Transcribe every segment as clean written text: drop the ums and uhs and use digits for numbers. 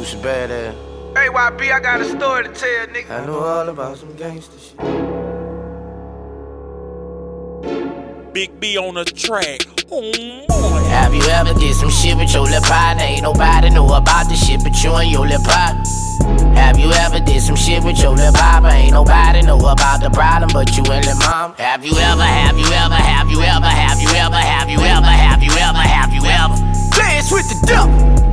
Boosie badass. Hey, YB, I got a story to tell, nigga. I know all about some gangster shit. Big B on the track. Oh boy. Have you ever did some shit with your lil' partner? Ain't nobody know about this shit but you and your lil' partner. Have you ever did some shit with your lil' papa? Ain't nobody know about the problem but you and lil' mom. Have you ever Dance with the devil.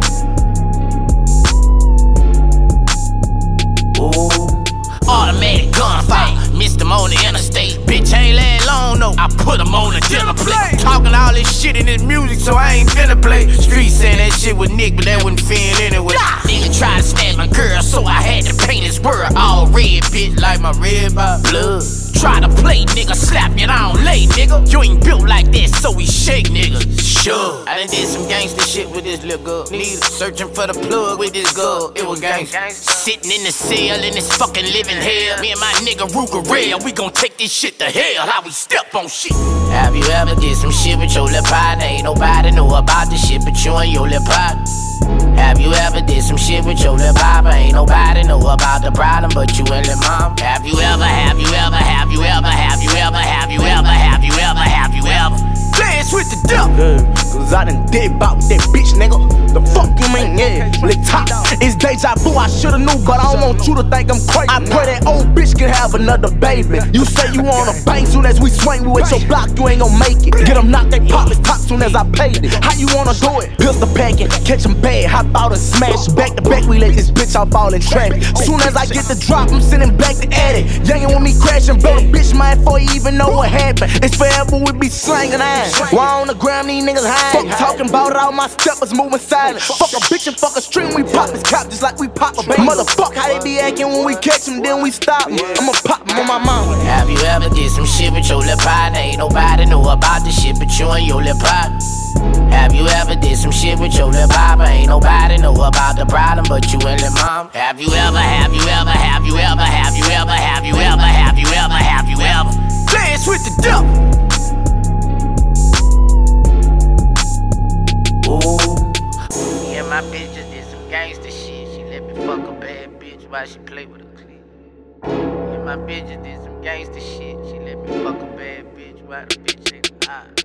automatic gunfight? Missed him on the interstate. Bitch ain't last long, no. I put him on the dinner plate. Talking all this shit in this music, so I ain't finna play. Street saying that shit with Nick, but that wasn't fin anyway. Nigga tried to snatch my girl, so I had to paint his world all red, bitch, like my red by blood. Try to play, nigga, slap you down late, nigga. You ain't built like that, so we shake, nigga. Sure. I done did some gangster shit with this little girl. Nigga searching for the plug with this girl. It was gangster. Sitting in the cell in this fucking living hell. Me and my nigga Ruger Rail, we gon' take this shit to hell. How we step on shit. Have you ever did some shit with your lil' partner? Ain't nobody know about this shit but you and your lil' partner. Have you ever did some shit with your lil' papa? Ain't nobody know about the problem but you and lil' mom. Have you ever Dance with the devil. Cause I done did bout that bitch, nigga. The fuck you mean, yeah. Lick top, it's deja vu, I shoulda knew, but I don't want you to think I'm crazy. I pray that old bitch can have another baby. You say you wanna bang, soon as we swing, we with your block, you ain't gon' make it. Get them knocked, they pop his top soon as I paid it. How you wanna do it? Pistol packing, catch him bad, hop out and smash. Back to back, we let this bitch off all in traffic. Soon as I get the drop, I'm sending back to Eddie. Youngin' with me crashing, blow the bitch mind before you even know what happened. It's forever we be slangin' ass. Why on the ground these niggas hide? Fuck talking about it, all my steppers moving silent. Fuck a bitch and fuck a string, we pop this cop just like we pop a baby. Motherfuck how they be acting when we catch them, then we stop them. I'ma pop them on my mama. Have you ever did some shit with your lil' partner? Ain't nobody know about this shit but you and your lil' partner. Have you ever did some shit with your lil' papa? Ain't nobody know about the problem but you and lil' mom. Have you ever Dance with the devil. Me and my bitch just did some gangster shit. She let me fuck a bad bitch while she play with a clip. Me and my bitch just did some gangster shit. She let me fuck a bad bitch while the bitch ain't hot.